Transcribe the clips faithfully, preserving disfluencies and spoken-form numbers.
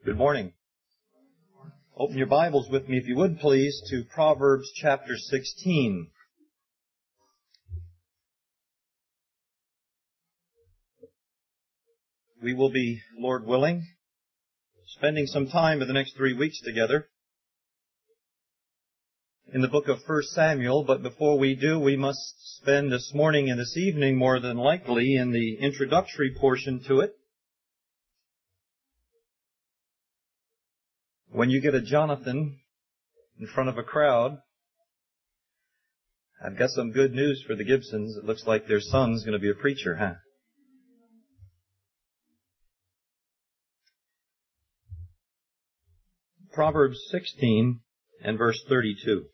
Good morning. Open your Bibles with me, if you would, please, to Proverbs chapter sixteen. We will be, Lord willing, spending some time in the next three weeks together in the book of First Samuel, but before we do, we must spend this morning and this evening, more than likely, in the introductory portion to it. When you get a Jonathan in front of a crowd, I've got some good news for the Gibsons. It looks like their son's going to be a preacher, huh? Proverbs sixteen and verse thirty-two.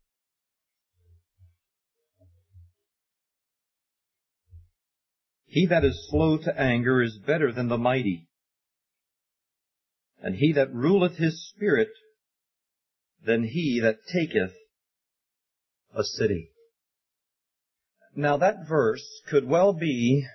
He that is slow to anger is better than the mighty, and he that ruleth his spirit than he that taketh a city. Now that verse could well be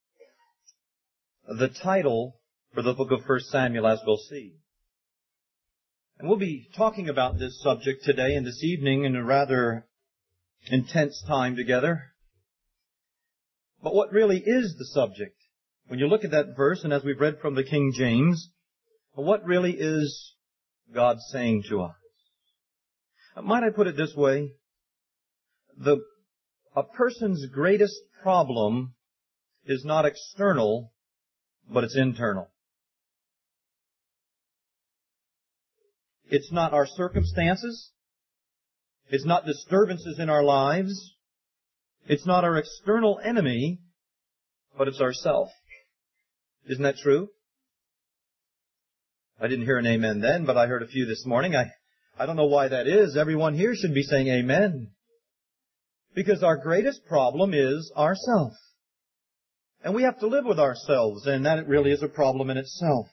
the title for the book of First Samuel, as we'll see. And we'll be talking about this subject today and this evening in a rather intense time together. But what really is the subject? When you look at that verse, and as we've read from the King James, what really is God saying to us? Might I put it this way? The, a person's greatest problem is not external, but it's internal. It's not our circumstances. It's not disturbances in our lives. It's not our external enemy, but it's ourself. Isn't that true? I didn't hear an amen then, but I heard a few this morning. I, I don't know why that is. Everyone here should be saying amen. Because our greatest problem is ourself. And we have to live with ourselves, and that really is a problem in itself.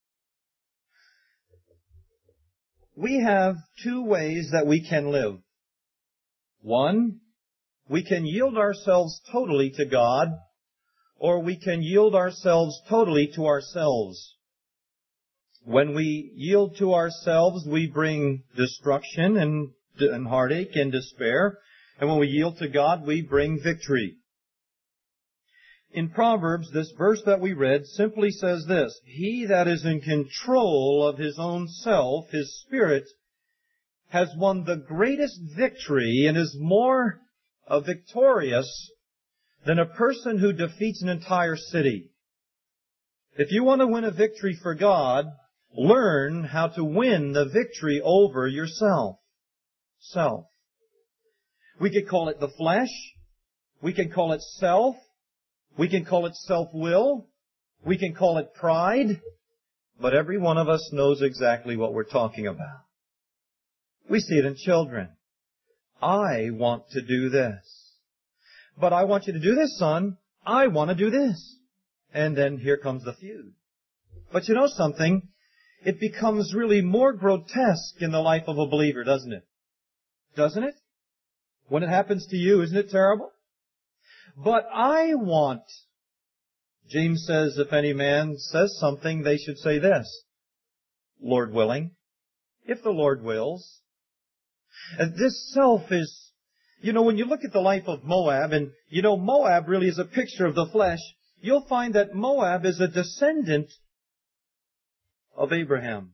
We have two ways that we can live. One, we can yield ourselves totally to God, or we can yield ourselves totally to ourselves. When we yield to ourselves, we bring destruction and, and heartache and despair. And when we yield to God, we bring victory. In Proverbs, this verse that we read simply says this: he that is in control of his own self, his spirit, has won the greatest victory and is more uh, victorious than a person who defeats an entire city. If you want to win a victory for God, learn how to win the victory over yourself. Self. We could call it the flesh. We can call it self. We can call it self-will. We can call it pride. But every one of us knows exactly what we're talking about. We see it in children. I want to do this. But I want you to do this, son. I want to do this. And then here comes the feud. But you know something? It becomes really more grotesque in the life of a believer, doesn't it? Doesn't it? When it happens to you, isn't it terrible? But I want, James says, if any man says something, they should say this: Lord willing, if the Lord wills. And this self is, you know, when you look at the life of Moab, and you know, Moab really is a picture of the flesh, you'll find that Moab is a descendant of Abraham.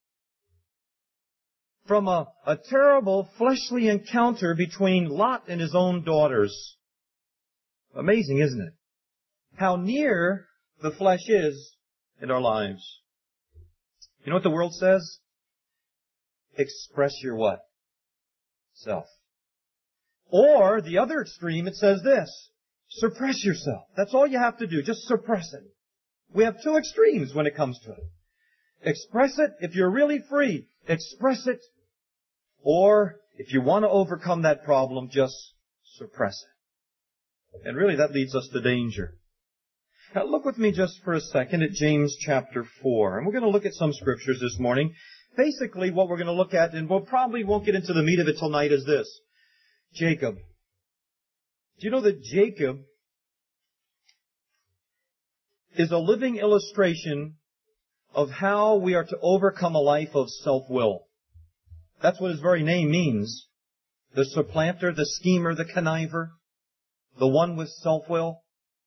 From a, a terrible fleshly encounter between Lot and his own daughters. Amazing, isn't it? How near the flesh is in our lives. You know what the world says? Express your what? Self. Or, the other extreme, it says this: suppress yourself. That's all you have to do. Just suppress it. We have two extremes when it comes to it. Express it if you're really free. Express it. Or, if you want to overcome that problem, just suppress it. And really that leads us to danger. Now look with me just for a second at James chapter four. And we're going to look at some scriptures this morning. Basically what we're going to look at, and we'll probably won't get into the meat of it tonight, is this: Jacob. Do you know that Jacob is a living illustration of how we are to overcome a life of self-will. That's what his very name means. The supplanter, the schemer, the conniver, the one with self-will.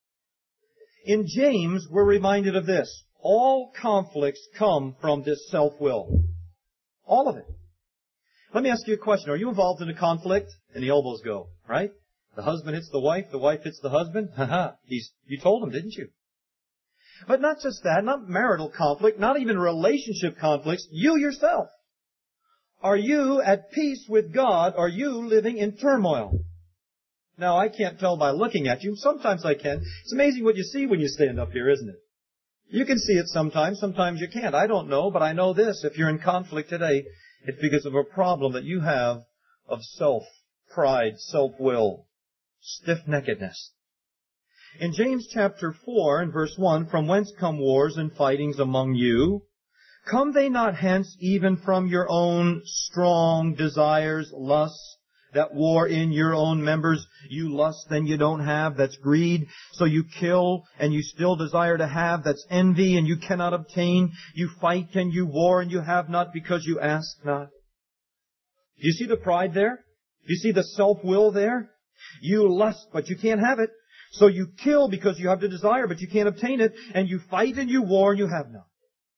In James, we're reminded of this. All conflicts come from this self-will. All of it. Let me ask you a question. Are you involved in a conflict? And the elbows go, right? The husband hits the wife, the wife hits the husband. Haha, he's, you told him, didn't you? But not just that, not marital conflict, not even relationship conflicts. You yourself. Are you at peace with God? Are you living in turmoil? Now, I can't tell by looking at you. Sometimes I can. It's amazing what you see when you stand up here, isn't it? You can see it sometimes. Sometimes you can't. I don't know, but I know this. If you're in conflict today, it's because of a problem that you have of self, pride, self-will, stiff-neckedness. In James chapter four and verse one, from whence come wars and fightings among you? Come they not hence even from your own strong desires, lusts, that war in your own members? You lust and you don't have, that's greed. So you kill and you still desire to have, that's envy and you cannot obtain. You fight and you war and you have not because you ask not. Do you see the pride there? Do you see the self-will there? You lust, but you can't have it. So you kill because you have the desire, but you can't obtain it. And you fight and you war and you have not.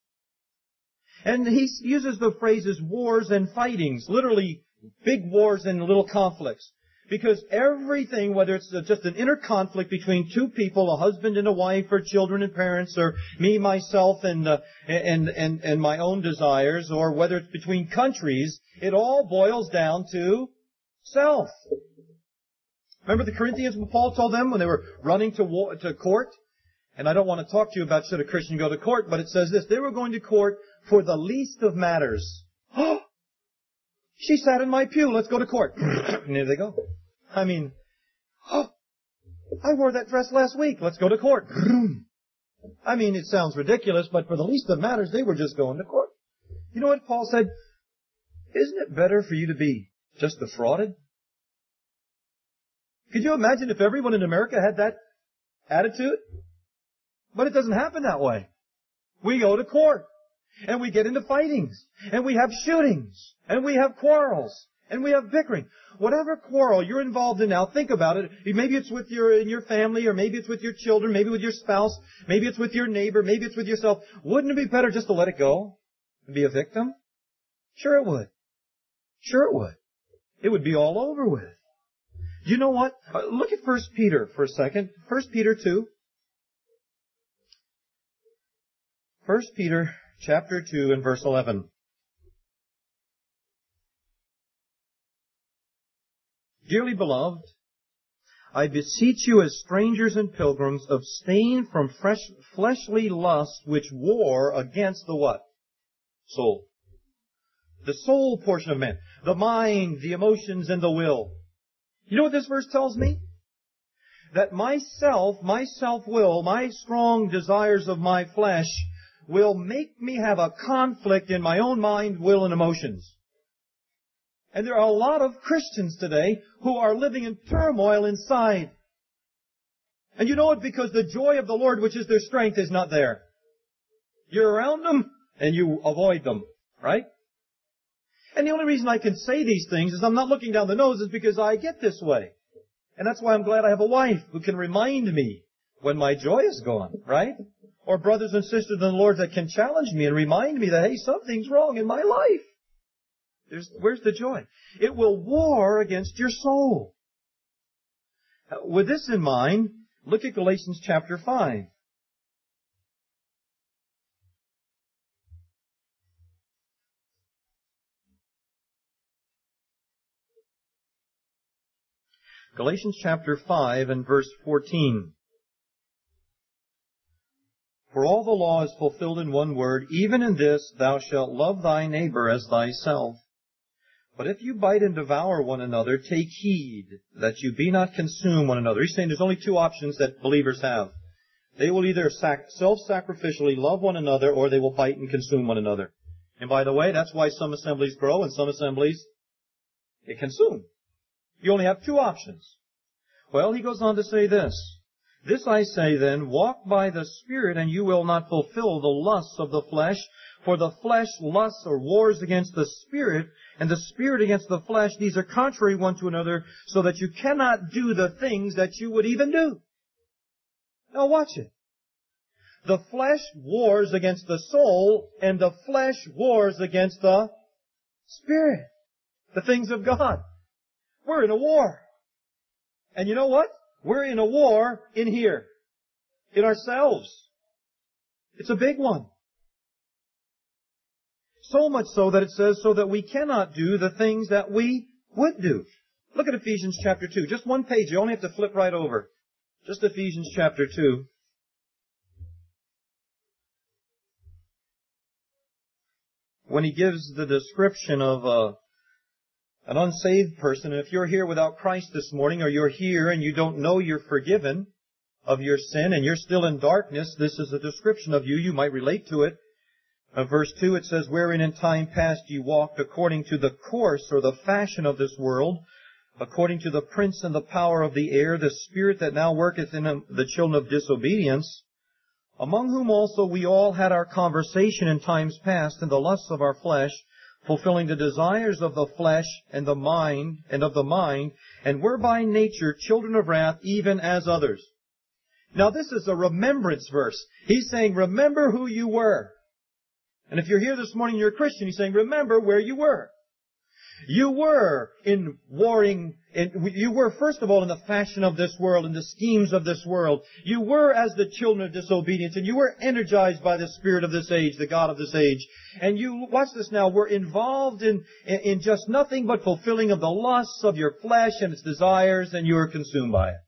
And he uses the phrases wars and fightings, literally big wars and little conflicts. Because everything, whether it's just an inner conflict between two people, a husband and a wife, or children and parents, or me, myself, and, uh, and, and, and my own desires, or whether it's between countries, it all boils down to self. Remember the Corinthians, what Paul told them when they were running to war, to court? And I don't want to talk to you about should a Christian go to court, but it says this, they were going to court for the least of matters. Oh, she sat in my pew, let's go to court. And there they go. I mean, oh, I wore that dress last week, let's go to court. I mean, it sounds ridiculous, but for the least of matters, they were just going to court. You know what Paul said? Isn't it better for you to be just defrauded? Could you imagine if everyone in America had that attitude? But it doesn't happen that way. We go to court, and we get into fightings, and we have shootings, and we have quarrels, and we have bickering. Whatever quarrel you're involved in now, think about it. Maybe it's with your, in your family, or maybe it's with your children, maybe with your spouse, maybe it's with your neighbor, maybe it's with yourself. Wouldn't it be better just to let it go and be a victim? Sure it would. Sure it would. It would be all over with. You know what? Uh, look at First Peter for a second. First Peter two. First Peter chapter two and verse eleven. Dearly beloved, I beseech you as strangers and pilgrims, abstain from fresh, fleshly lusts which war against the what? Soul. The soul portion of man. The mind, the emotions, and the will. You know what this verse tells me? That myself, my self-will, my strong desires of my flesh will make me have a conflict in my own mind, will, and emotions. And there are a lot of Christians today who are living in turmoil inside. And you know it because the joy of the Lord, which is their strength, is not there. You're around them and you avoid them, right? And the only reason I can say these things is I'm not looking down the nose is because I get this way. And that's why I'm glad I have a wife who can remind me when my joy is gone, right? Or brothers and sisters in the Lord that can challenge me and remind me that, hey, something's wrong in my life. There's, where's the joy? It will war against your soul. With this in mind, look at Galatians chapter five. Galatians chapter five and verse fourteen. For all the law is fulfilled in one word, even in this, thou shalt love thy neighbor as thyself. But if you bite and devour one another, take heed that you be not consumed one another. He's saying there's only two options that believers have. They will either sac- self-sacrificially love one another, or they will bite and consume one another. And by the way, that's why some assemblies grow and some assemblies they consume. You only have two options. Well, he goes on to say this. This I say then, walk by the Spirit, and you will not fulfill the lusts of the flesh. For the flesh lusts or wars against the Spirit, and the Spirit against the flesh. These are contrary one to another, so that you cannot do the things that you would even do. Now watch it. The flesh wars against the soul, and the flesh wars against the Spirit. The things of God. We're in a war. And you know what? We're in a war in here. In ourselves. It's a big one. So much so that it says, so that we cannot do the things that we would do. Look at Ephesians chapter two. Just one page. You only have to flip right over. Just Ephesians chapter two. When he gives the description of a, an unsaved person, and if you're here without Christ this morning, or you're here and you don't know you're forgiven of your sin, and you're still in darkness, this is a description of you. You might relate to it. Uh, verse two, it says, wherein in time past ye walked according to the course or the fashion of this world, according to the prince and the power of the air, the spirit that now worketh in the children of disobedience, among whom also we all had our conversation in times past in the lusts of our flesh, fulfilling the desires of the flesh and the mind and of the mind, and were by nature children of wrath, even as others. Now this is a remembrance verse. He's saying, remember who you were. And if you're here this morning, you're a Christian, he's saying, remember where you were. You were in warring, in, you were first of all in the fashion of this world, in the schemes of this world. You were as the children of disobedience, and you were energized by the spirit of this age, the God of this age. And you, watch this now, were involved in, in, in just nothing but fulfilling of the lusts of your flesh and its desires, and you were consumed by it.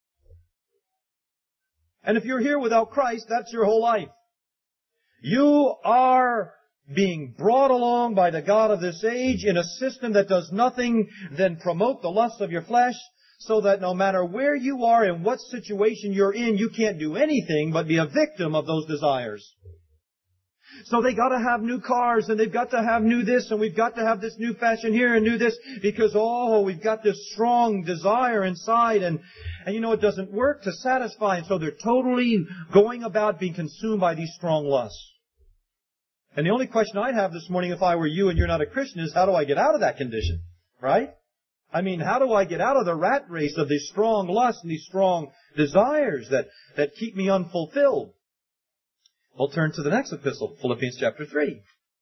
And if you're here without Christ, that's your whole life. You are being brought along by the God of this age in a system that does nothing than promote the lust of your flesh, so that no matter where you are and what situation you're in, you can't do anything but be a victim of those desires. So they got to have new cars, and they've got to have new this, and we've got to have this new fashion here and new this, because oh, we've got this strong desire inside, and and you know it doesn't work to satisfy, and so they're totally going about being consumed by these strong lusts. And the only question I'd have this morning if I were you and you're not a Christian is, how do I get out of that condition? Right? I mean, how do I get out of the rat race of these strong lusts and these strong desires that, that keep me unfulfilled? We'll turn to the next epistle, Philippians chapter three.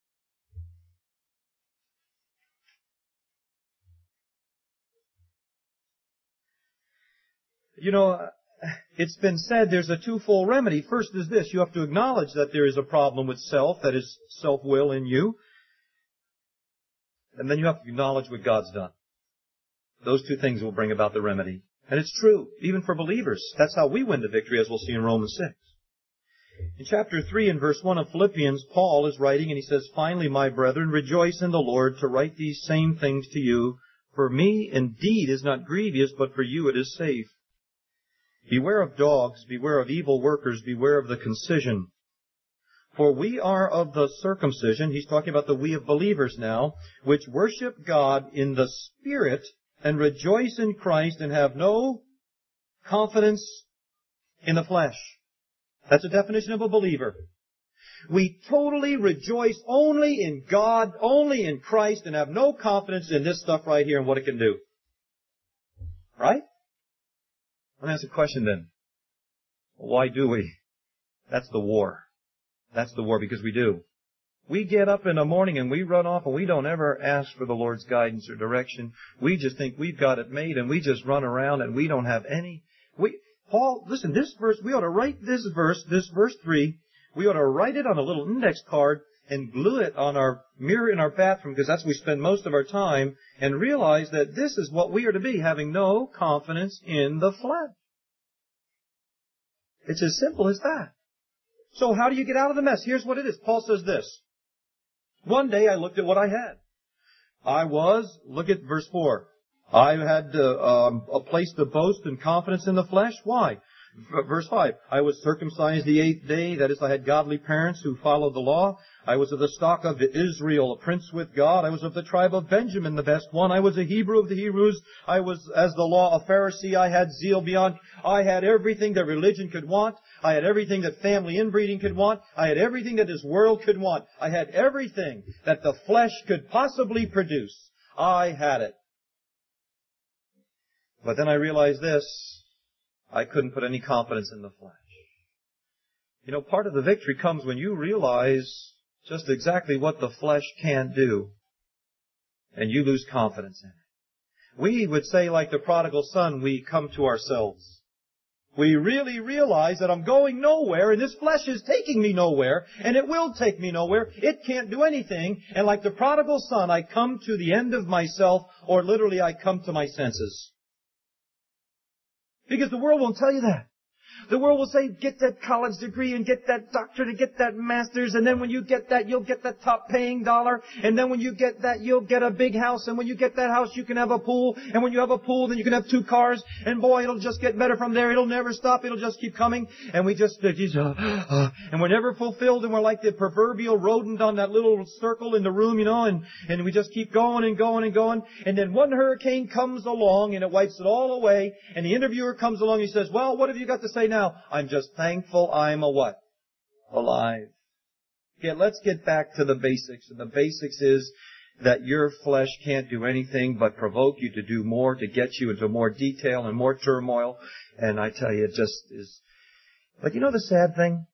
You know, it's been said there's a twofold remedy. First is this. You have to acknowledge that there is a problem with self, that is self-will in you. And then you have to acknowledge what God's done. Those two things will bring about the remedy. And it's true, even for believers. That's how we win the victory, as we'll see in Romans six. In chapter three and verse one of Philippians, Paul is writing, and he says, finally, my brethren, rejoice in the Lord to write these same things to you. For me, indeed, is not grievous, but for you it is safe. Beware of dogs, beware of evil workers, beware of the concision. For we are of the circumcision, he's talking about the we of believers now, which worship God in the Spirit and rejoice in Christ and have no confidence in the flesh. That's a definition of a believer. We totally rejoice only in God, only in Christ, and have no confidence in this stuff right here and what it can do. Right? Let me ask a question then. Why do we? That's the war. That's the war, because we do. We get up in the morning and we run off and we don't ever ask for the Lord's guidance or direction. We just think we've got it made and we just run around and we don't have any. We, Paul, listen, this verse, we ought to write this verse, this verse three, we ought to write it on a little index card and glue it on our mirror in our bathroom, because that's where we spend most of our time, and realize that this is what we are to be, having no confidence in the flesh. It's as simple as that. So how do you get out of the mess? Here's what it is. Paul says this. One day I looked at what I had. I was, look at verse four. I had uh, um, a place to boast and confidence in the flesh. Why? Verse five, I was circumcised the eighth day, that is, I had godly parents who followed the law. I was of the stock of Israel, a prince with God. I was of the tribe of Benjamin, the best one. I was a Hebrew of the Hebrews. I was, as the law, a Pharisee. I had zeal beyond. I had everything that religion could want. I had everything that family inbreeding could want. I had everything that this world could want. I had everything that the flesh could possibly produce. I had it. But then I realized this. I couldn't put any confidence in the flesh. You know, part of the victory comes when you realize just exactly what the flesh can do, and you lose confidence in it. We would say, like the prodigal son, we come to ourselves. We really realize that I'm going nowhere, and this flesh is taking me nowhere, and it will take me nowhere. It can't do anything. And like the prodigal son, I come to the end of myself, or literally I come to my senses. Because the world won't tell you that. The world will say, get that college degree and get that doctorate and get that master's, and then when you get that, you'll get that top paying dollar, and then when you get that, you'll get a big house, and when you get that house, you can have a pool, and when you have a pool, then you can have two cars, and boy, it'll just get better from there. It'll never stop. It'll just keep coming. And we just, uh, uh, and we're never fulfilled, and we're like the proverbial rodent on that little circle in the room, you know, and, and we just keep going and going and going, and then one hurricane comes along, and it wipes it all away, and the interviewer comes along, and he says, well, what have you got to say now? I'm just thankful I'm a what? Alive. Okay, let's get back to the basics. And the basics is that your flesh can't do anything but provoke you to do more, to get you into more detail and more turmoil. And I tell you, it just is. But you know the sad thing?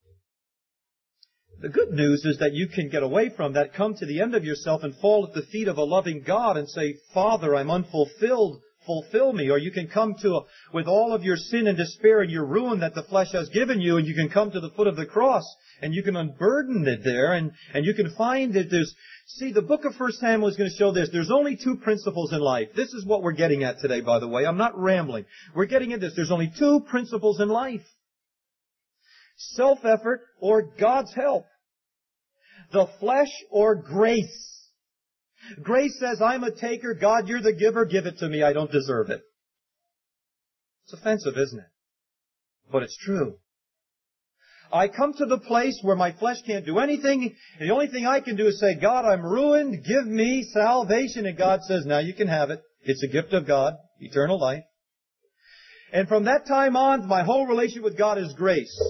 The good news is that you can get away from that, come to the end of yourself and fall at the feet of a loving God and say, Father, I'm unfulfilled. Fulfill me. Or you can come to, a, with all of your sin and despair and your ruin that the flesh has given you, and you can come to the foot of the cross, and you can unburden it there, and, and you can find that there's, see, the book of First Samuel is going to show this. There's only two principles in life. This is what we're getting at today, by the way. I'm not rambling. We're getting at this. There's only two principles in life. Self-effort or God's help. The flesh or grace. Grace says, I'm a taker. God, you're the giver. Give it to me. I don't deserve it. It's offensive, isn't it? But it's true. I come to the place where my flesh can't do anything. And the only thing I can do is say, God, I'm ruined. Give me salvation. And God says, now you can have it. It's a gift of God, eternal life. And from that time on, my whole relationship with God is grace.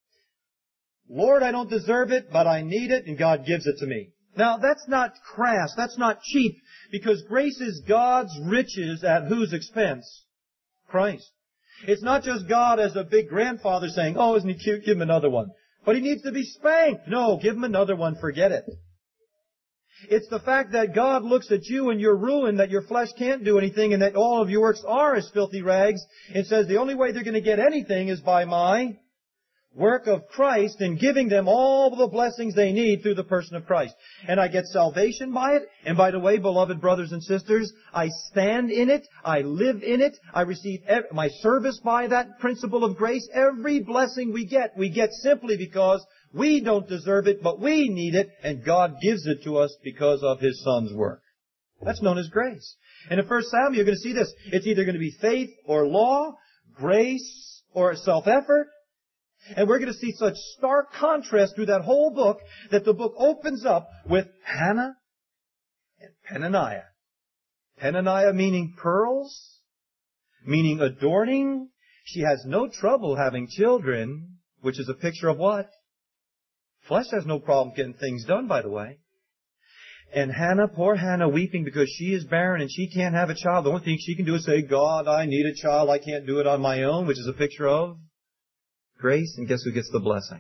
Lord, I don't deserve it, but I need it, and God gives it to me. Now, that's not crass. That's not cheap. Because grace is God's riches at whose expense? Christ. It's not just God as a big grandfather saying, oh, isn't he cute? Give him another one. But he needs to be spanked. No, give him another one. Forget it. It's the fact that God looks at you and your ruin, that your flesh can't do anything, and that all of your works are as filthy rags, and says the only way they're going to get anything is by my work of Christ and giving them all the blessings they need through the person of Christ. And I get salvation by it. And by the way, beloved brothers and sisters, I stand in it. I live in it. I receive my service by that principle of grace. Every blessing we get, we get simply because we don't deserve it, but we need it, and God gives it to us because of His Son's work. That's known as grace. And in First Samuel, you're going to see this. It's either going to be faith or law, grace or self-effort. And we're going to see such stark contrast through that whole book that the book opens up with Hannah and Peninnah. Peninnah meaning pearls, meaning adorning. She has no trouble having children, which is a picture of what? Flesh has no problem getting things done, by the way. And Hannah, poor Hannah, weeping because she is barren and she can't have a child. The only thing she can do is say, God, I need a child. I can't do it on my own, which is a picture of grace, and guess who gets the blessing?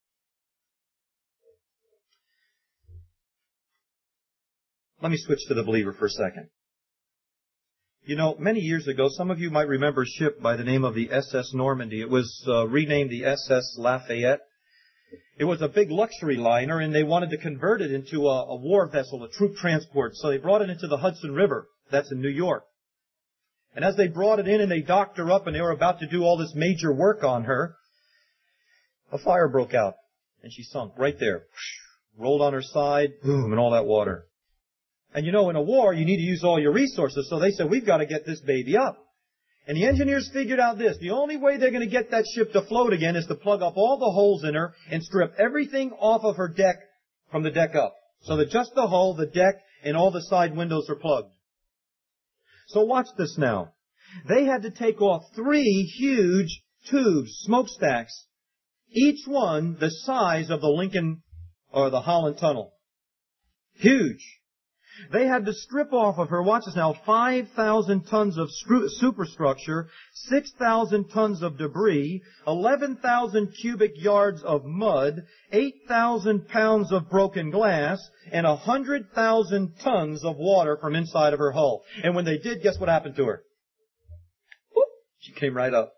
Let me switch to the believer for a second. You know, many years ago, some of you might remember a ship by the name of the S S Normandy. It was uh, renamed the S S Lafayette. It was a big luxury liner, and they wanted to convert it into a, a war vessel, a troop transport. So they brought it into the Hudson River. That's in New York. And as they brought it in and they docked her up and they were about to do all this major work on her, a fire broke out, and she sunk right there. Rolled on her side, boom, and all that water. And you know, in a war, you need to use all your resources, so they said, we've got to get this baby up. And the engineers figured out this. The only way they're going to get that ship to float again is to plug up all the holes in her and strip everything off of her deck from the deck up. So that just the hull, the deck, and all the side windows are plugged. So watch this now. They had to take off three huge tubes, smokestacks, each one the size of the Lincoln or the Holland Tunnel. Huge. They had to strip off of her, watch this now, five thousand tons of superstructure, six thousand tons of debris, eleven thousand cubic yards of mud, eight thousand pounds of broken glass, and one hundred thousand tons of water from inside of her hull. And when they did, guess what happened to her? Whoop, she came right up.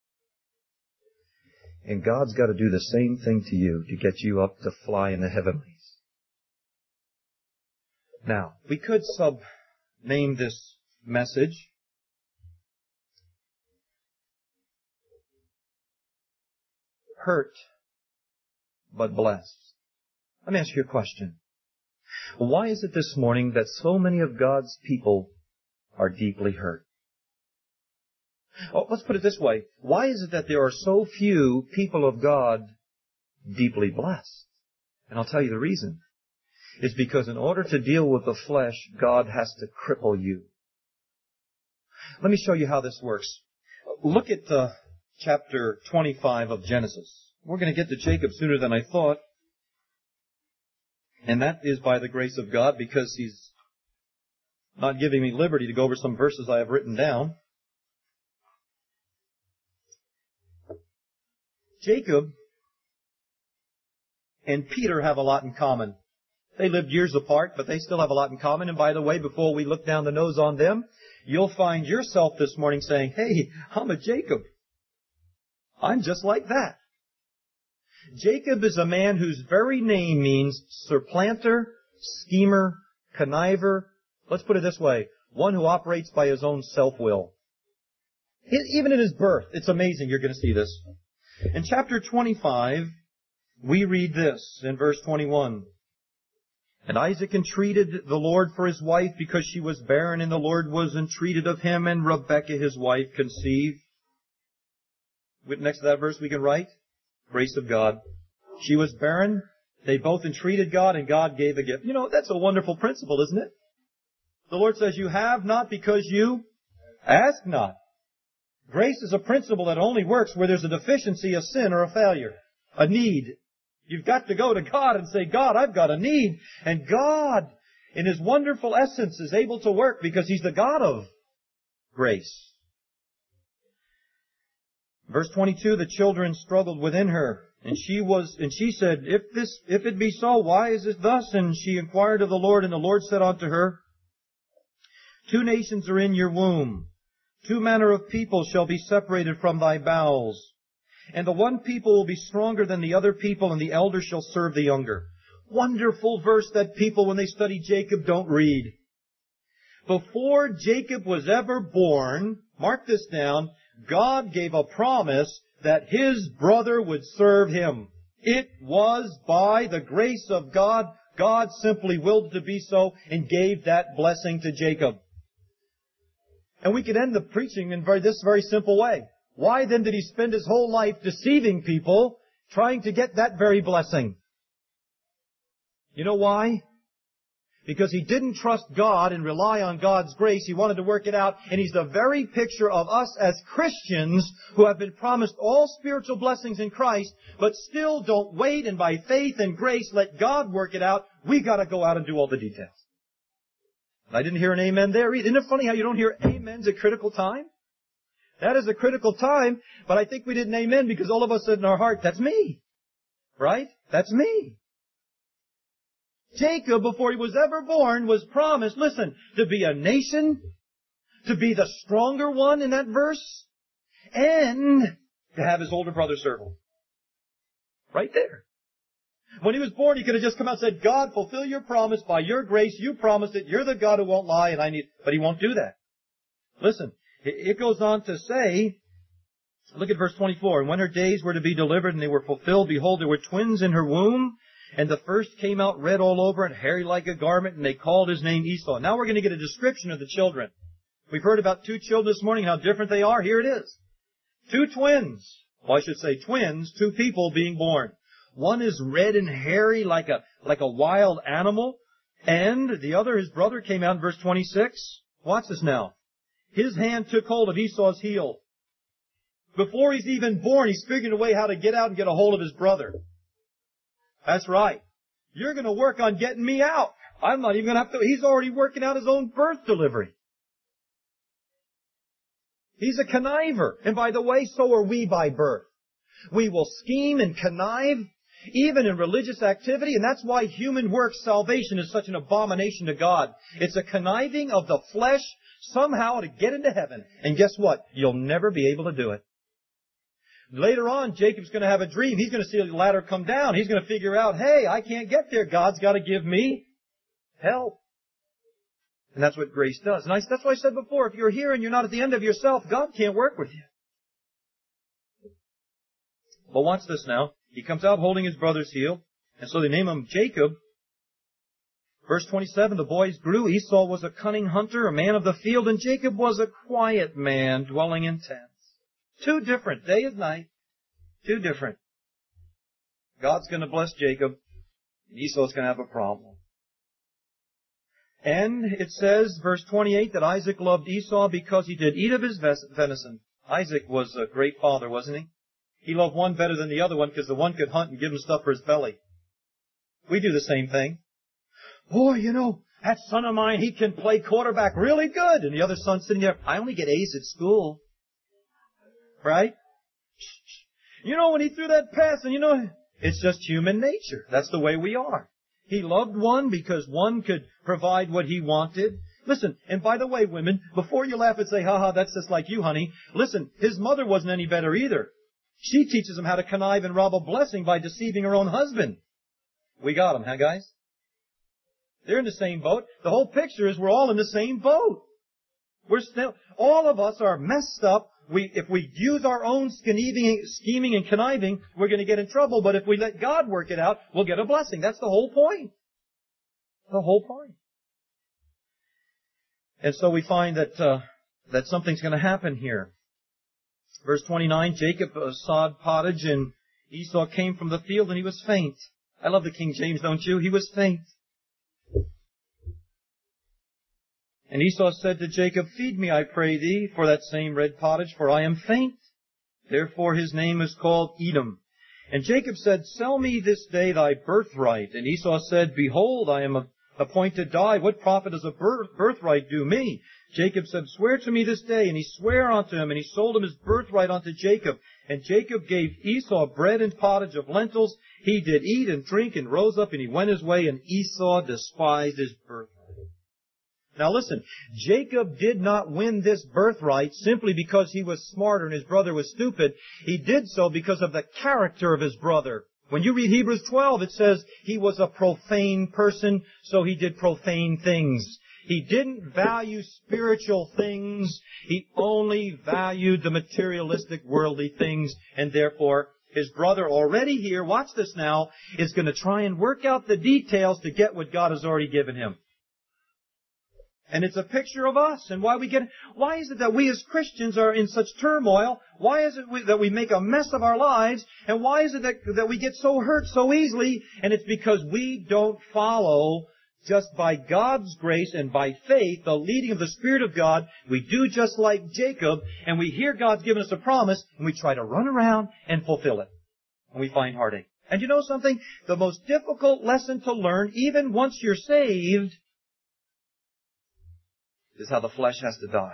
And God's got to do the same thing to you to get you up to fly in the heavenlies. Now, we could sub-name this message, Hurt but Blessed. Let me ask you a question. Why is it this morning that so many of God's people are deeply hurt? Oh, let's put it this way. Why is it that there are so few people of God deeply blessed? And I'll tell you the reason. Is because in order to deal with the flesh, God has to cripple you. Let me show you how this works. Look at uh, chapter twenty-five of Genesis. We're going to get to Jacob sooner than I thought. And that is by the grace of God, because He's not giving me liberty to go over some verses I have written down. Jacob and Peter have a lot in common. They lived years apart, but they still have a lot in common. And by the way, before we look down the nose on them, you'll find yourself this morning saying, hey, I'm a Jacob. I'm just like that. Jacob is a man whose very name means supplanter, schemer, conniver. Let's put it this way, one who operates by his own self-will. Even in his birth, it's amazing. You're going to see this. In chapter twenty-five, we read this in verse twenty-one. And Isaac entreated the Lord for his wife because she was barren, and the Lord was entreated of him, and Rebekah his wife conceived. Next to that verse we can write, grace of God. She was barren, they both entreated God, and God gave a gift. You know, that's a wonderful principle, isn't it? The Lord says you have not because you ask not. Grace is a principle that only works where there's a deficiency, a sin, or a failure, a need. You've got to go to God and say, God, I've got a need. And God, in His wonderful essence, is able to work because He's the God of grace. Verse twenty-two, the children struggled within her, and she was, and she said, if this, if it be so, why is it thus? And she inquired of the Lord, and the Lord said unto her, two nations are in your womb. Two manner of people shall be separated from thy bowels. And the one people will be stronger than the other people, and the elder shall serve the younger. Wonderful verse that people, when they study Jacob, don't read. Before Jacob was ever born, mark this down, God gave a promise that his brother would serve him. It was by the grace of God. God simply willed it to be so and gave that blessing to Jacob. And we could end the preaching in very, this very simple way. Why then did he spend his whole life deceiving people, trying to get that very blessing? You know why? Because he didn't trust God and rely on God's grace. He wanted to work it out. And he's the very picture of us as Christians who have been promised all spiritual blessings in Christ, but still don't wait and by faith and grace let God work it out. We got to go out and do all the details. I didn't hear an amen there either. Isn't it funny how you don't hear amens at critical time? That is a critical time, but I think we didn't amen because all of us said in our heart, that's me. Right? That's me. Jacob, before he was ever born, was promised, listen, to be a nation, to be the stronger one in that verse, and to have his older brother serve him. Right there. When he was born, he could have just come out and said, God, fulfill your promise by your grace. You promised it. You're the God who won't lie, and I need, but he won't do that. Listen. It goes on to say, look at verse twenty-four, and when her days were to be delivered and they were fulfilled, behold, there were twins in her womb, and the first came out red all over and hairy like a garment, and they called his name Esau. Now we're going to get a description of the children. We've heard about two children this morning, how different they are. Here it is. Two twins. Well, I should say twins, two people being born. One is red and hairy like a, like a wild animal. And the other, his brother, came out in verse twenty-six. Watch this now. His hand took hold of Esau's heel. Before he's even born, he's figuring a way how to get out and get a hold of his brother. That's right. You're going to work on getting me out. I'm not even going to have to. He's already working out his own birth delivery. He's a conniver. And by the way, so are we by birth. We will scheme and connive, even in religious activity, and that's why human work salvation is such an abomination to God. It's a conniving of the flesh somehow to get into heaven. And guess what? You'll never be able to do it. Later on, Jacob's going to have a dream. He's going to see the ladder come down. He's going to figure out, hey, I can't get there. God's got to give me help. And that's what grace does. And I, that's what I said before. If you're here and you're not at the end of yourself, God can't work with you. But watch this now. He comes out holding his brother's heel. And so they name him Jacob. Verse twenty-seven, the boys grew. Esau was a cunning hunter, a man of the field, and Jacob was a quiet man dwelling in tents. Two different, day and night. Two different. God's going to bless Jacob. Esau's going to have a problem. And it says, verse twenty-eight, that Isaac loved Esau because he did eat of his venison. Isaac was a great father, wasn't he? He loved one better than the other one because the one could hunt and give him stuff for his belly. We do the same thing. Boy, you know, that son of mine, he can play quarterback really good. And the other son's sitting there, I only get A's at school. Right? You know, when he threw that pass, and you know, it's just human nature. That's the way we are. He loved one because one could provide what he wanted. Listen, and by the way, women, before you laugh and say, ha ha, that's just like you, honey, listen, his mother wasn't any better either. She teaches him how to connive and rob a blessing by deceiving her own husband. We got him, huh, guys? They're in the same boat. The whole picture is we're all in the same boat. We're still, all of us are messed up. We, if we use our own scheming, scheming and conniving, we're going to get in trouble. But if we let God work it out, we'll get a blessing. That's the whole point. The whole point. And so we find that uh, that something's going to happen here. Verse twenty-nine, Jacob uh, sawed pottage, and Esau came from the field, and he was faint. I love the King James, don't you? He was faint. And Esau said to Jacob, feed me, I pray thee, for that same red pottage, for I am faint. Therefore his name is called Edom. And Jacob said, sell me this day thy birthright. And Esau said, behold, I am appointed to die. What profit does a birth, birthright do me? Jacob said, swear to me this day. And he sware unto him, and he sold him his birthright unto Jacob. And Jacob gave Esau bread and pottage of lentils. He did eat and drink, and rose up, and he went his way, and Esau despised his birthright. Now listen, Jacob did not win this birthright simply because he was smarter and his brother was stupid. He did so because of the character of his brother. When you read Hebrews twelve, it says he was a profane person, so he did profane things. He didn't value spiritual things. He only valued the materialistic, worldly things, and therefore his brother already here, watch this now, is going to try and work out the details to get what God has already given him. And it's a picture of us and why we get, why is it that we as Christians are in such turmoil? Why is it we, that we make a mess of our lives? And why is it that, that we get so hurt so easily? And it's because we don't follow just by God's grace and by faith, the leading of the Spirit of God. We do just like Jacob, and we hear God's given us a promise, and we try to run around and fulfill it. And we find heartache. And you know something? The most difficult lesson to learn, even once you're saved, is how the flesh has to die.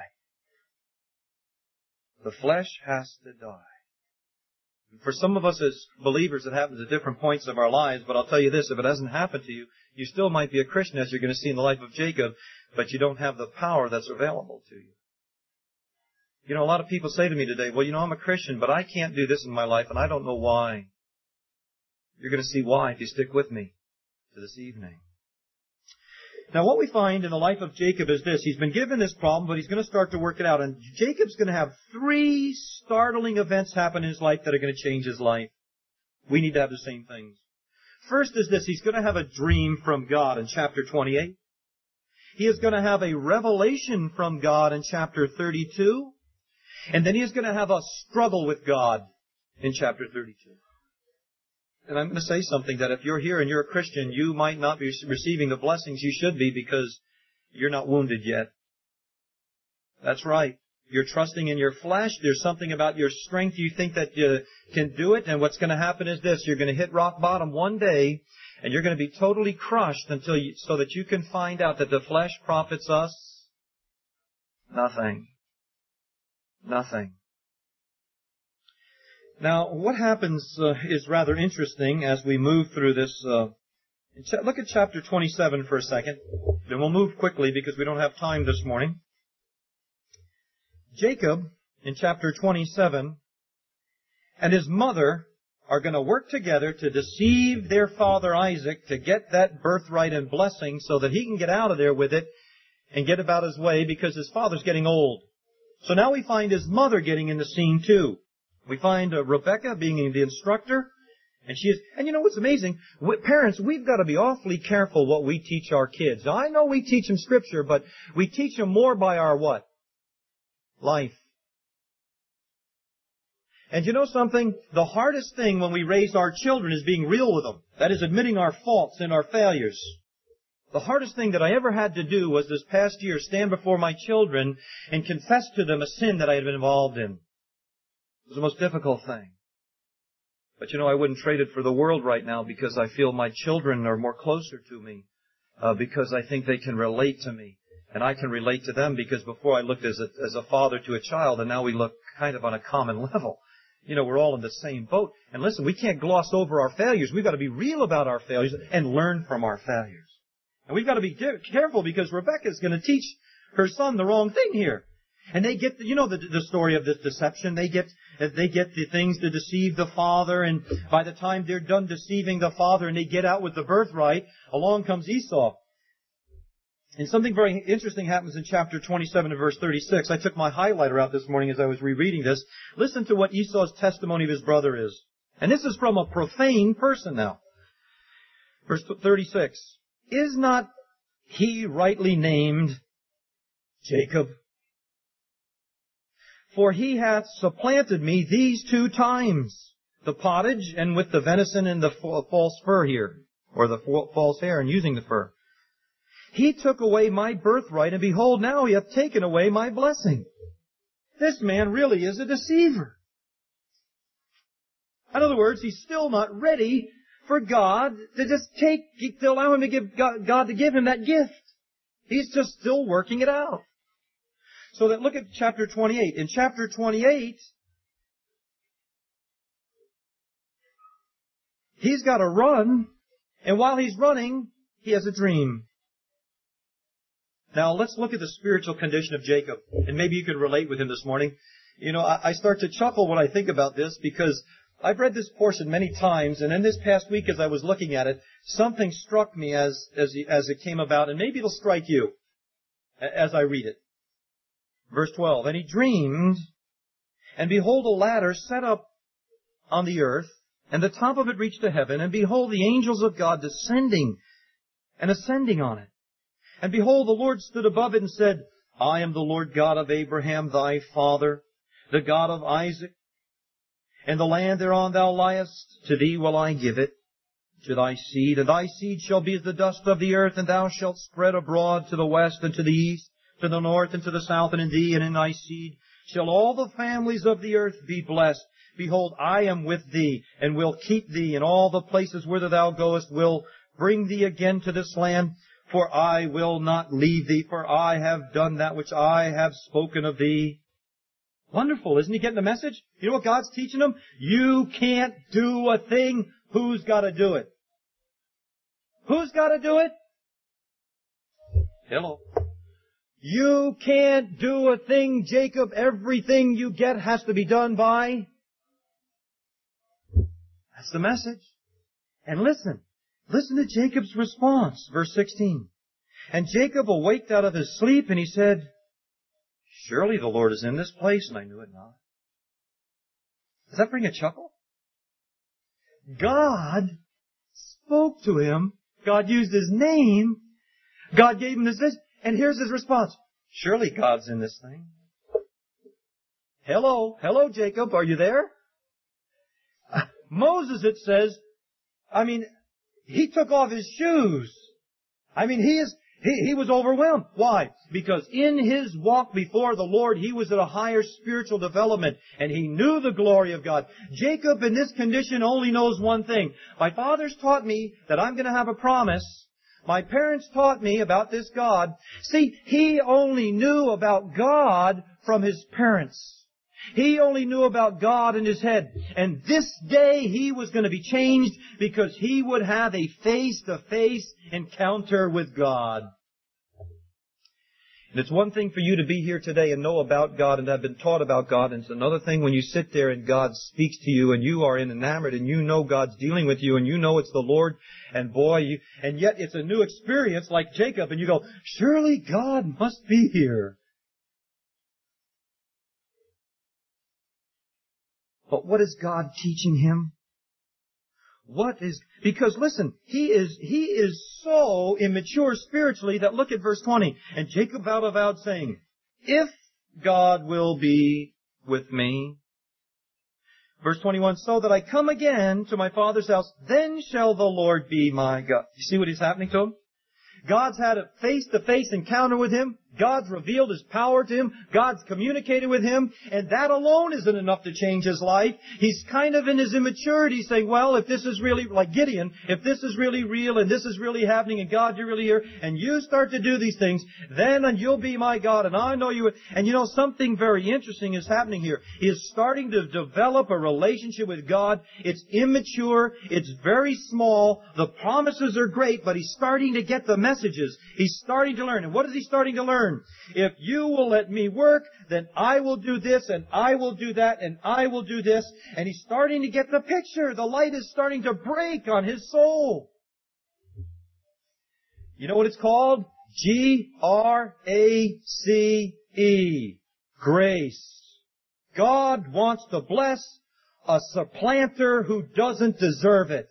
The flesh has to die. For some of us as believers, it happens at different points of our lives, but I'll tell you this, if it hasn't happened to you, you still might be a Christian, as you're going to see in the life of Jacob, but you don't have the power that's available to you. You know, a lot of people say to me today, well, you know, I'm a Christian, but I can't do this in my life, and I don't know why. You're going to see why if you stick with me to this evening. Now, what we find in the life of Jacob is this. He's been given this problem, but he's going to start to work it out. And Jacob's going to have three startling events happen in his life that are going to change his life. We need to have the same things. First is this. He's going to have a dream from God in chapter twenty-eight. He is going to have a revelation from God in chapter thirty-two. And then he is going to have a struggle with God in chapter thirty-two. And I'm going to say something that if you're here and you're a Christian, you might not be receiving the blessings you should be because you're not wounded yet. That's right. You're trusting in your flesh. There's something about your strength. You think that you can do it. And what's going to happen is this. You're going to hit rock bottom one day and you're going to be totally crushed until you, so that you can find out that the flesh profits us nothing. Nothing. Now, what happens uh, is rather interesting as we move through this. Uh, look at chapter twenty-seven for a second. Then we'll move quickly because we don't have time this morning. Jacob, in chapter twenty-seven, and his mother are going to work together to deceive their father Isaac to get that birthright and blessing so that he can get out of there with it and get about his way because his father's getting old. So now we find his mother getting in the scene too. We find uh, Rebecca being the instructor, and she is, and you know what's amazing? We, parents, we've got to be awfully careful what we teach our kids. Now, I know we teach them Scripture, but we teach them more by our what? Life. And you know something? The hardest thing when we raise our children is being real with them. That is admitting our faults and our failures. The hardest thing that I ever had to do was this past year stand before my children and confess to them a sin that I had been involved in. It was the most difficult thing. But you know, I wouldn't trade it for the world right now because I feel my children are more closer to me, uh, because I think they can relate to me. And I can relate to them because before I looked as a, as a father to a child, and now we look kind of on a common level. You know, we're all in the same boat. And listen, we can't gloss over our failures. We've got to be real about our failures and learn from our failures. And we've got to be careful because Rebecca's going to teach her son the wrong thing here. And they get, you know the, the story of this deception. They get, they get the things to deceive the father, and by the time they're done deceiving the father and they get out with the birthright, along comes Esau. And something very interesting happens in chapter twenty-seven and verse thirty-six. I took my highlighter out this morning as I was rereading this. Listen to what Esau's testimony of his brother is. And this is from a profane person now. Verse thirty-six. Is not he rightly named Jacob? For he hath supplanted me these two times, the pottage and with the venison and the false fur here, or the false hair and using the fur. He took away my birthright, and behold, now he hath taken away my blessing. This man really is a deceiver. In other words, he's still not ready for God to just take, to allow him to give God, God to give him that gift. He's just still working it out. So that look at chapter twenty-eight. In chapter twenty-eight, he's got to run, and while he's running, he has a dream. Now let's look at the spiritual condition of Jacob, and maybe you could relate with him this morning. You know, I, I start to chuckle when I think about this because I've read this portion many times, and in this past week as I was looking at it, something struck me as, as, as it came about, and maybe it'll strike you as I read it. Verse twelve, and he dreamed, and behold, a ladder set up on the earth, and the top of it reached to heaven, and behold, the angels of God descending and ascending on it. And behold, the Lord stood above it and said, I am the Lord God of Abraham thy father, the God of Isaac, and the land thereon thou liest, to thee will I give it, to thy seed, and thy seed shall be as the dust of the earth, and thou shalt spread abroad to the west and to the east, to the north and to the south, and in thee and in thy seed shall all the families of the earth be blessed. Behold, I am with thee, and will keep thee in all the places whither thou goest, will bring thee again to this land, for I will not leave thee, for I have done that which I have spoken of thee. Wonderful, isn't he getting the message? You know what God's teaching him? You can't do a thing. Who's got to do it? Who's got to do it? Hello. You can't do a thing, Jacob. Everything you get has to be done by. That's the message. And listen. Listen to Jacob's response. Verse sixteen. And Jacob awaked out of his sleep, and he said, surely the Lord is in this place, and I knew it not. Does that bring a chuckle? God spoke to him. God used his name. God gave him this. And here's his response. Surely God's in this thing. Hello, hello, Jacob, are you there? Uh, Moses, it says, I mean, he took off his shoes. I mean, he is, he, he was overwhelmed. Why? Because in his walk before the Lord, he was at a higher spiritual development, and he knew the glory of God. Jacob, in this condition, only knows one thing. My fathers taught me that I'm going to have a promise. My parents taught me about this God. See, he only knew about God from his parents. He only knew about God in his head. And this day he was going to be changed because he would have a face-to-face encounter with God. And it's one thing for you to be here today and know about God and have been taught about God. And it's another thing when you sit there and God speaks to you and you are enamored and you know God's dealing with you and you know it's the Lord. And boy, you, and yet it's a new experience like Jacob. And you go, surely God must be here. But what is God teaching him? What is, because listen, he is, he is so immature spiritually that look at verse twenty. And Jacob vowed a vow saying, if God will be with me. Verse twenty-one, so that I come again to my father's house, then shall the Lord be my God. You see what is happening to him? God's had a face-to-face encounter with him. God's revealed His power to him. God's communicated with him. And that alone isn't enough to change his life. He's kind of in his immaturity saying, well, if this is really, like Gideon, if this is really real and this is really happening and God, you're really here, and you start to do these things, then and you'll be my God and I know you. And you know, something very interesting is happening here. He is starting to develop a relationship with God. It's immature. It's very small. The promises are great, but he's starting to get the messages. He's starting to learn. And what is he starting to learn? If you will let me work, then I will do this, and I will do that, and I will do this. And he's starting to get the picture. The light is starting to break on his soul. You know what it's called? G R A C E. Grace. God wants to bless a supplanter who doesn't deserve it.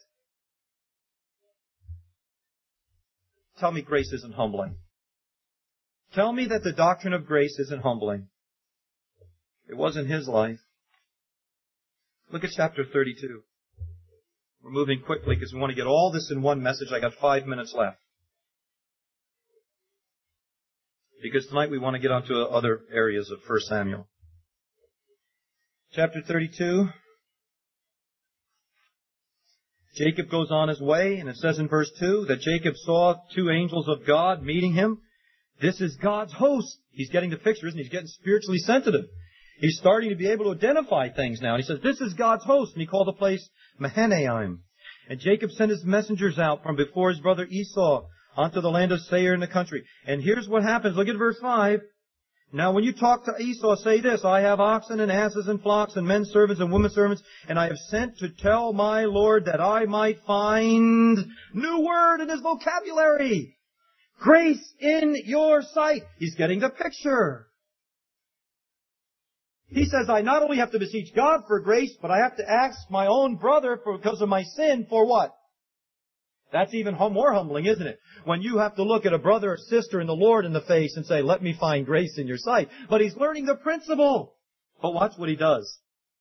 Tell me grace isn't humbling. Tell me that the doctrine of grace isn't humbling. It was in his life. Look at chapter thirty-two. We're moving quickly because we want to get all this in one message. I got five minutes left. Because tonight we want to get onto other areas of First Samuel. Chapter thirty-two. Jacob goes on his way, and it says in verse two that Jacob saw two angels of God meeting him. This is God's host. He's getting the picture, isn't he? He's getting spiritually sensitive. He's starting to be able to identify things now. And he says, this is God's host. And he called the place Mahanaim. And Jacob sent his messengers out from before his brother Esau onto the land of Seir in the country. And here's what happens. Look at verse five. Now when you talk to Esau, say this, I have oxen and asses and flocks and men servants and women servants, and I have sent to tell my Lord that I might find new word in his vocabulary. Grace in your sight. He's getting the picture. He says, I not only have to beseech God for grace, but I have to ask my own brother for, because of my sin for what? That's even more humbling, isn't it? When you have to look at a brother or sister in the Lord in the face and say, let me find grace in your sight. But he's learning the principle. But watch what he does.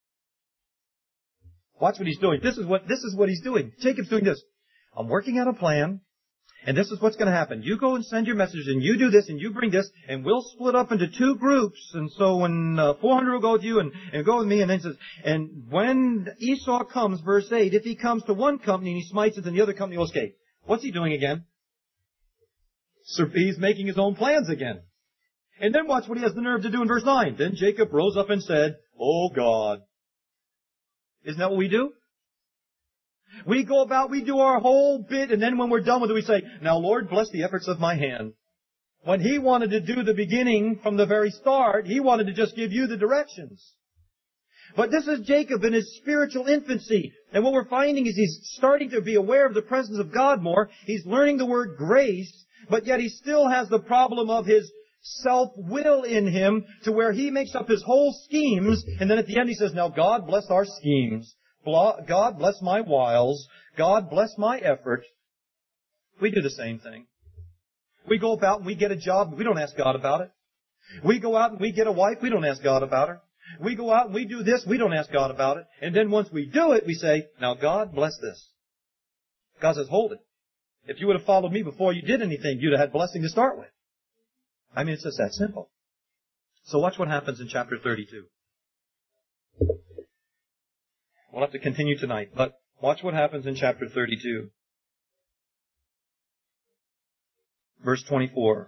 Watch what he's doing. This is what, this is what he's doing. Jacob's doing this. I'm working out a plan. And this is what's going to happen. You go and send your message, and you do this, and you bring this, and we'll split up into two groups. And so when uh, four hundred will go with you, and, and go with me, and then it says, and when Esau comes, verse eight, if he comes to one company and he smites it, then the other company will escape. What's he doing again? So he's making his own plans again. And then watch what he has the nerve to do in verse nine. Then Jacob rose up and said, Oh God. Isn't that what we do? We go about, we do our whole bit, and then when we're done with it, we say, now Lord, bless the efforts of my hand. When He wanted to do the beginning from the very start, He wanted to just give you the directions. But this is Jacob in his spiritual infancy. And what we're finding is he's starting to be aware of the presence of God more. He's learning the word grace, but yet he still has the problem of his self-will in him to where he makes up his whole schemes, and then at the end he says, now God bless our schemes. God bless my wiles. God bless my effort. We do the same thing. We We go about and we get a job. We don't ask God about it. We go out and we get a wife. We don't ask God about her. We go out and we do this. We don't ask God about it. And then once we do it, we say, now God, bless this. God says, hold it. If you would have followed me before you did anything, you'd have had blessing to start with. I mean, it's just that simple. So watch what happens in chapter thirty-two. We'll have to continue tonight, but watch what happens in chapter thirty-two. Verse twenty-four.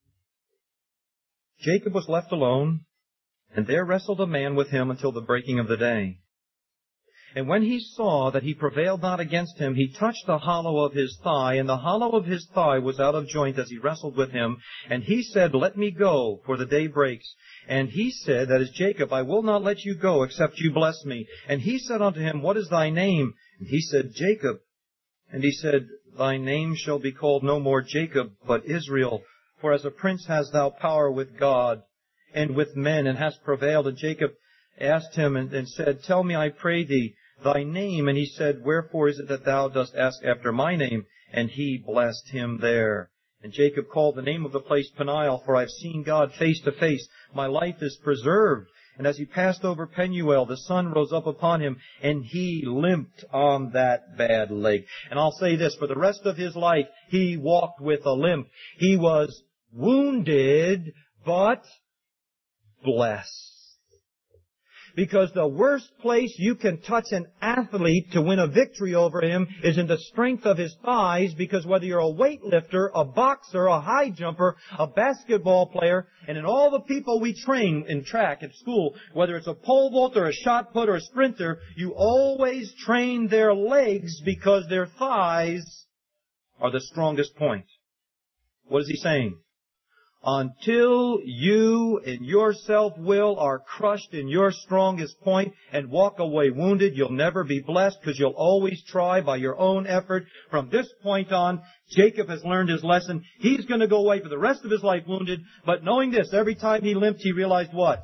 Jacob was left alone, and there wrestled a man with him until the breaking of the day. And when he saw that he prevailed not against him, he touched the hollow of his thigh, and the hollow of his thigh was out of joint as he wrestled with him. And he said, let me go, for the day breaks. And he said, that is Jacob, I will not let you go, except you bless me. And he said unto him, what is thy name? And he said, Jacob. And he said, thy name shall be called no more Jacob, but Israel. For as a prince hast thou power with God and with men, and hast prevailed. And Jacob asked him and, and said, tell me, I pray thee, thy name. And he said, wherefore is it that thou dost ask after my name? And he blessed him there. And Jacob called the name of the place Peniel, for I have seen God face to face. My life is preserved. And as he passed over Penuel, the sun rose up upon him, and he limped on that bad leg. And I'll say this, for the rest of his life, he walked with a limp. He was wounded, but blessed. Because the worst place you can touch an athlete to win a victory over him is in the strength of his thighs, because whether you're a weightlifter, a boxer, a high jumper, a basketball player, and in all the people we train in track at school, whether it's a pole vaulter, a shot put, or a sprinter, you always train their legs because their thighs are the strongest point. What is he saying? Until you in your self-will are crushed in your strongest point and walk away wounded, you'll never be blessed, because you'll always try by your own effort. From this point on, Jacob has learned his lesson. He's going to go away for the rest of his life wounded, but knowing this, every time he limped, he realized what?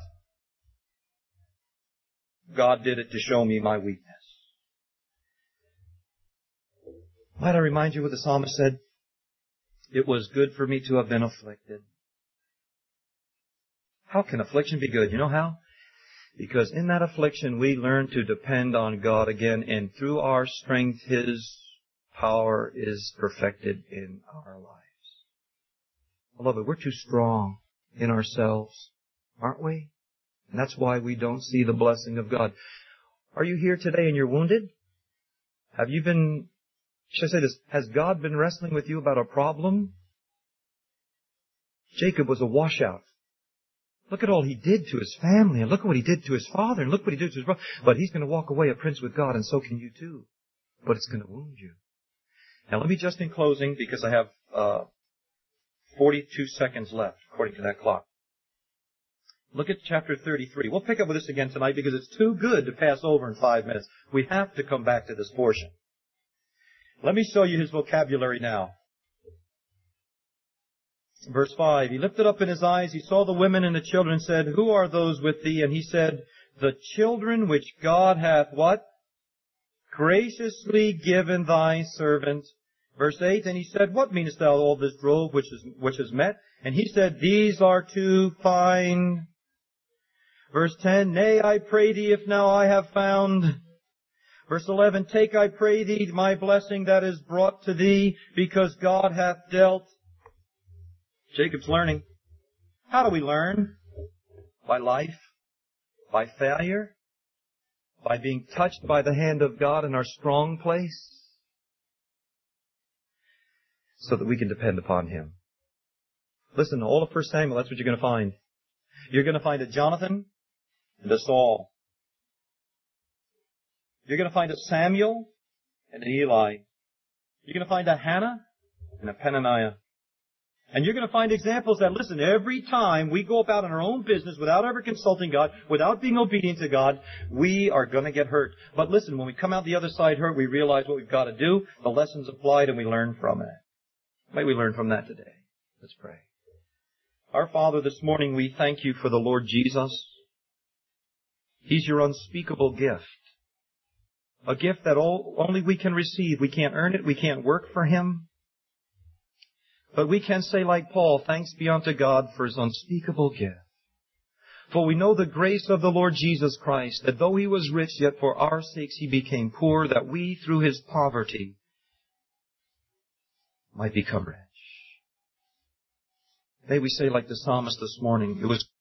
God did it to show me my weakness. Might I remind you what the psalmist said? It was good for me to have been afflicted. How can affliction be good? You know how? Because in that affliction we learn to depend on God again, and through our strength His power is perfected in our lives. Beloved, we're too strong in ourselves, aren't we? And that's why we don't see the blessing of God. Are you here today and you're wounded? Have you been, should I say this, has God been wrestling with you about a problem? Jacob was a washout. Look at all he did to his family, and look at what he did to his father, and look what he did to his brother. But he's going to walk away a prince with God, and so can you too. But it's going to wound you. Now let me just in closing, because I have uh, forty-two seconds left, according to that clock. Look at chapter thirty-three. We'll pick up with this again tonight because it's too good to pass over in five minutes. We have to come back to this portion. Let me show you his vocabulary now. Verse five, he lifted up in his eyes, he saw the women and the children, and said, who are those with thee? And he said, the children which God hath what? Graciously given thy servant. Verse eight, and he said, what meanest thou all this drove which is, which is met? And he said, these are too fine. Verse ten, nay, I pray thee, if now I have found. Verse eleven, take, I pray thee, my blessing that is brought to thee, because God hath dealt. Jacob's learning. How do we learn? By life, by failure, by being touched by the hand of God in our strong place, so that we can depend upon Him. Listen, all of First Samuel, that's what you're going to find. You're going to find a Jonathan and a Saul. You're going to find a Samuel and an Eli. You're going to find a Hannah and a Peninnah. And you're going to find examples that, listen, every time we go about in our own business without ever consulting God, without being obedient to God, we are going to get hurt. But listen, when we come out the other side hurt, we realize what we've got to do, the lessons applied, and we learn from it. May we learn from that today. Let's pray. Our Father, this morning we thank you for the Lord Jesus. He's your unspeakable gift. A gift that all, only we can receive. We can't earn it. We can't work for Him. But we can say like Paul, thanks be unto God for His unspeakable gift. For we know the grace of the Lord Jesus Christ, that though He was rich, yet for our sakes He became poor, that we through His poverty might become rich. May we say like the psalmist this morning, it was